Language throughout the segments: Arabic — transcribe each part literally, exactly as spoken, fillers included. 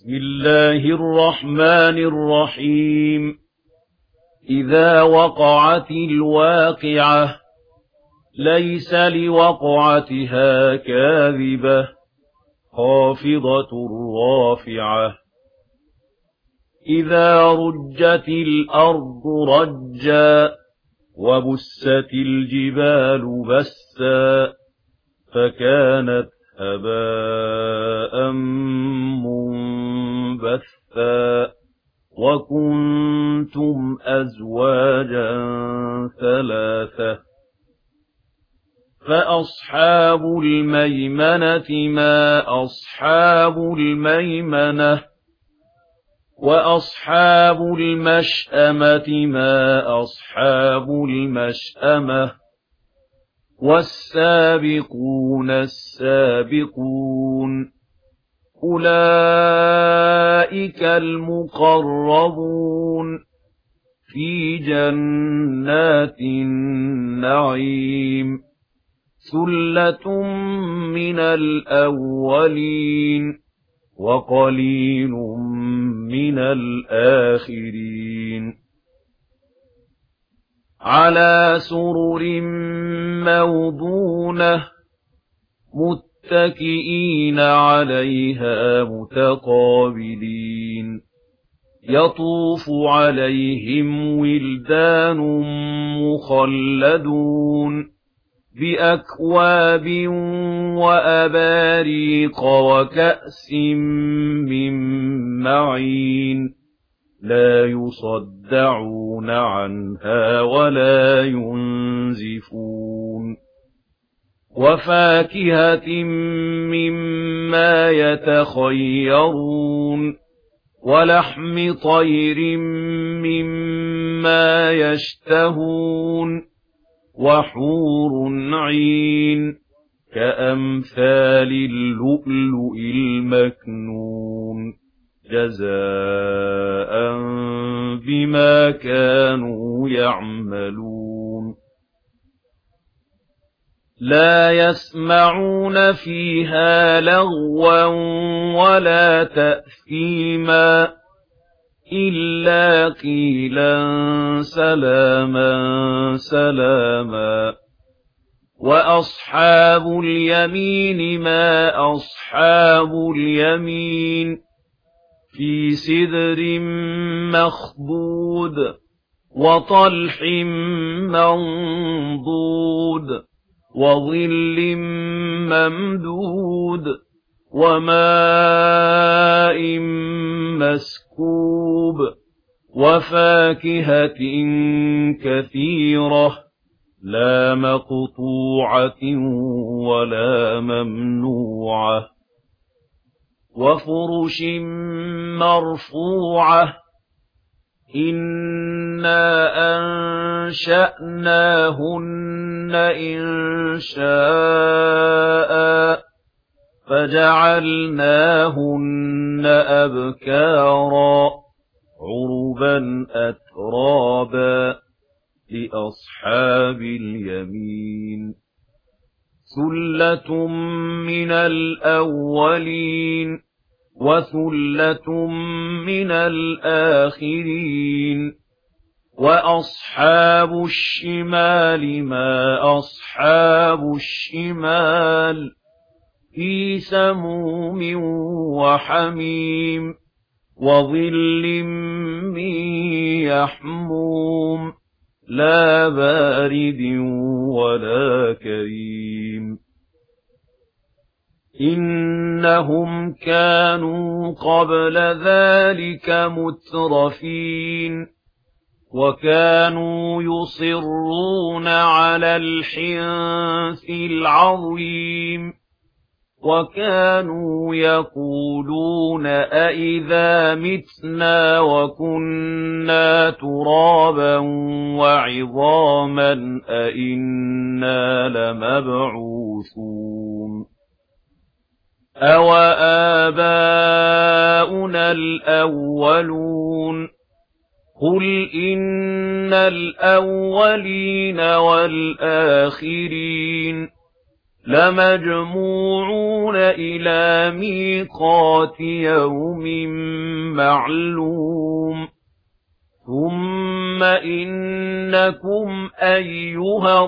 بسم الله الرحمن الرحيم. إذا وقعت الواقعة ليس لوقعتها كاذبة خافضة رافعة. إذا رجت الأرض رجا وبست الجبال بسا فكانت هباء منبثا وكنتم أزواجا ثلاثة. فأصحاب الميمنة ما أصحاب الميمنة وأصحاب المشأمة ما أصحاب المشأمة والسابقون السابقون أولئك المقربون في جنات النعيم ثلة من الأولين وقليل من الآخرين. على سرر موضونة متكئين عليها متقابلين يطوف عليهم ولدان مخلدون بأكواب وأباريق وكأس من معين لا يصدعون عنها ولا ينزفون وفاكهة مما يتخيرون ولحم طير مما يشتهون وحور عين كأمثال اللؤلؤ المكنون جزاء بما كانوا يعملون. لا يسمعون فيها لغوا ولا تأثيما إلا قيلا سلاما سلاما. وأصحاب اليمين ما أصحاب اليمين في سدر مخضود وطلح منضود وظل ممدود وماء مسكوب وفاكهة كثيرة لا مقطوعة ولا ممنوعة وفرش مرفوعة إنا أنشأناهن إنشاء فجعلناهن أبكارا عربا أترابا لأصحاب اليمين ثلة من الأولين وثلة من الآخرين. وأصحاب الشمال ما أصحاب الشمال في سموم وحميم وظل من يحموم لا بارد ولا كريم. إنهم كانوا قبل ذلك مترفين وكانوا يصرون على الحنث العظيم وكانوا يقولون أئذا متنا وكنا ترابا وعظاما أئنا لمبعوثون أوآباؤنا الأولون قل إن الأولين والآخرين لَمَجْمُوعُونَ إِلَى مِيقَاتِ يَوْمٍ مَّعْلُومٍ ثُمَّ إِنَّكُمْ أَيُّهَا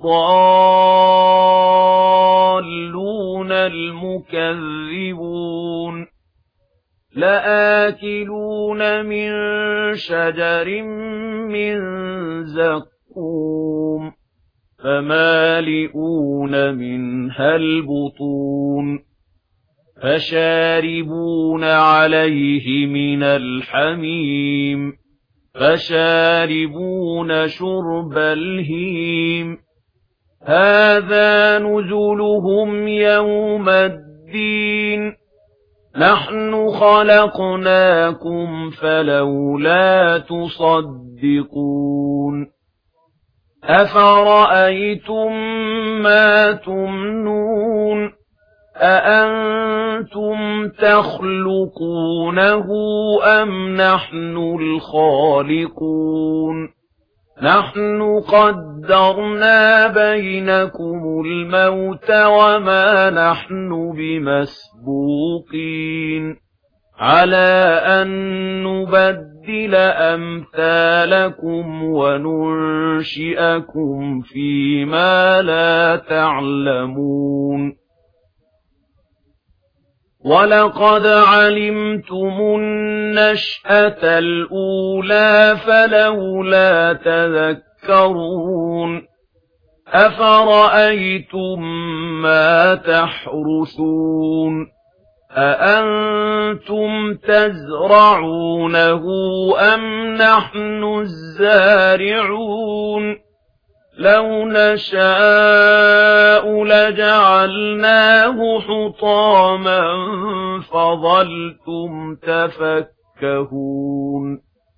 الضَّالُّونَ الْمُكَذِّبُونَ لَآكِلُونَ مِن شَجَرٍ مِّن زَقُّومٍ فَمَالِئُونَ مِنْهَا الْبُطُونَ فَشَارِبُونَ عَلَيْهِ مِنَ الْحَمِيمِ فَشَارِبُونَ شُرْبَ الْهِيمِ هَذَا نُزُلُهُمْ يَوْمَ الدِّينِ نَحْنُ خَلَقْنَاكُمْ فَلَوْلَا تُصَدِّقُونَ أَفَرَأَيْتُم مَّا تُمْنُونَ أَأَنتُمْ تَخْلُقُونَهُ أَمْ نَحْنُ الْخَالِقُونَ نَحْنُ قَدَّرْنَا بَيْنَكُمُ الْمَوْتَ وَمَا نَحْنُ بِمَسْبُوقِينَ عَلَىٰ أَن نُّبَدِّلَ أَمْثَالَكُمْ وَنُنشِئَكُمْ فِيمَا لَا تَعْلَمُونَ وَلَقَدْ عَلِمْتُمُ النَّشْأَةَ الْأُولَىٰ فَلَوْلَا تَذَكَّرُونَ أَفَرَأَيْتُم مَّا تَحْرُثُونَ أَأَنتُمْ تَزْرَعُونَهُ أَمْ نَحْنُ الزَّارِعُونَ لَوْ نَشَاءُ لَجَعَلْنَاهُ حُطَامًا فَظَلْتُمْ تَفَكَّهُونَ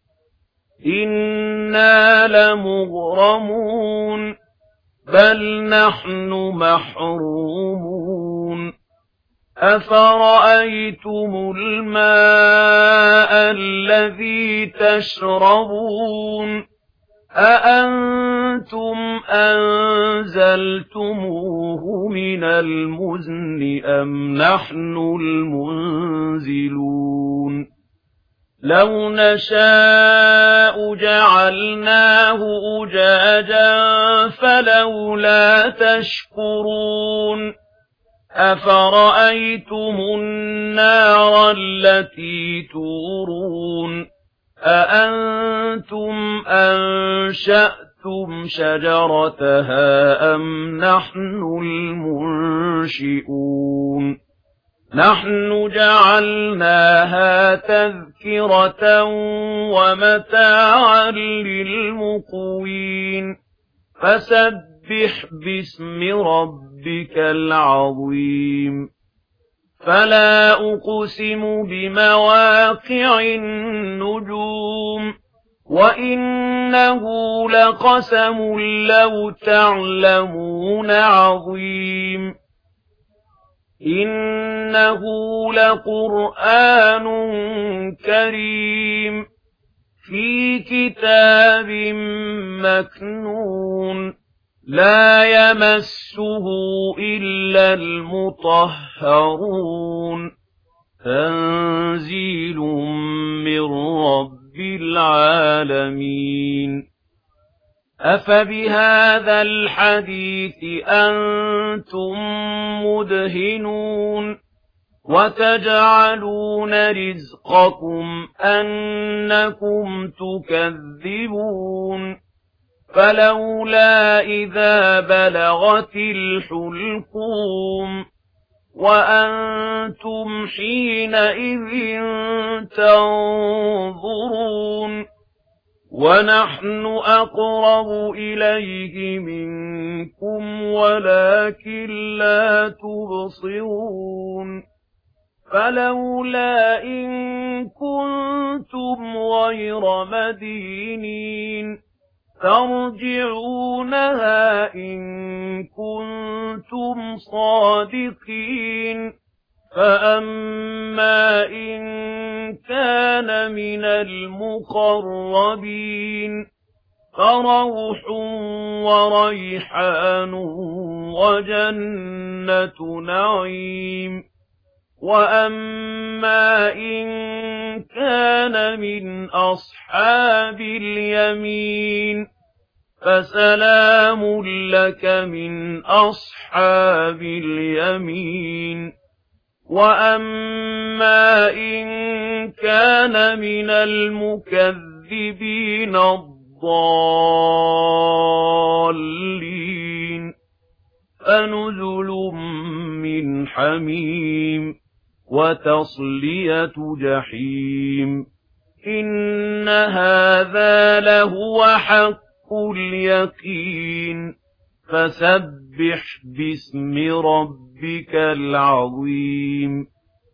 إِنَّا لَمُغْرَمُونَ بَلْ نَحْنُ مَحْرُومُونَ أَفَرَأَيْتُمُ الْمَاءَ الَّذِي تَشْرَبُونَ أَأَنتُمْ أَنزَلْتُمُوهُ مِنَ الْمُزْنِ أَمْ نَحْنُ الْمُنزِلُونَ لَوْ نَشَاءُ جَعَلْنَاهُ أُجَاجًا فَلَوْلَا تَشْكُرُونَ أَفَرَأَيْتُمُ النَّارَ الَّتِي تُورُونَ أَأَنتُمْ أَنشَأْتُمْ شَجَرَتَهَا أَمْ نَحْنُ الْمُنشِئُونَ نَحْنُ جَعَلْنَاهَا تَذْكِرَةً وَمَتَاعًا لِّلْمُقْوِينَ فَسَبِّحْ بِاسْمِ رَبِّكَ الْعَظِيمِ فَلَا أُقْسِمُ بِمَوَاقِعِ النُّجُومِ وَإِنَّهُ لَقَسَمٌ لَّوْ تَعْلَمُونَ عَظِيمٌ إِنَّهُ لَقُرْآنٌ كَرِيمٌ فِي كِتَابٍ مَّكْنُونٍ لَّا يَمَسُّهُ إِلَّا الْمُطَهَّرُونَ تَنزِيلٌ مِّن رَّبِّ الْعَالَمِينَ أَفَبِهَٰذَا الْحَدِيثِ أَنتُم مُّدْهِنُونَ وَتَجْعَلُونَ رِزْقَكُمْ أَنَّكُمْ تُكَذِّبُونَ فَلَوْلَا إِذَا بَلَغَتِ الْحُلْقُومَ وَأَنتُمْ حِينَئِذٍ تَنظُرُونَ وَنَحْنُ أَقْرَبُ إِلَيْهِ مِنكُمْ وَلَٰكِن لَّا تُبْصِرُونَ فَلَوْلَا إِن كُنتُمْ غَيْرَ مَدِينِينَ تَرْجِعُونَهَا إِن كُنتُمْ صَادِقِينَ فَأَمَّا إِن كَانَ مِنَ الْمُقَرَّبِينَ فروح وريحان وجنة نعيم. وأما إن كان من أصحاب اليمين فسلام لك من أصحاب اليمين. وأما إن كان من المكذبين الضالين فنزل من حميم وتصلية جحيم. إن هذا لهو حق اليقين. فسبح باسم ربك العظيم.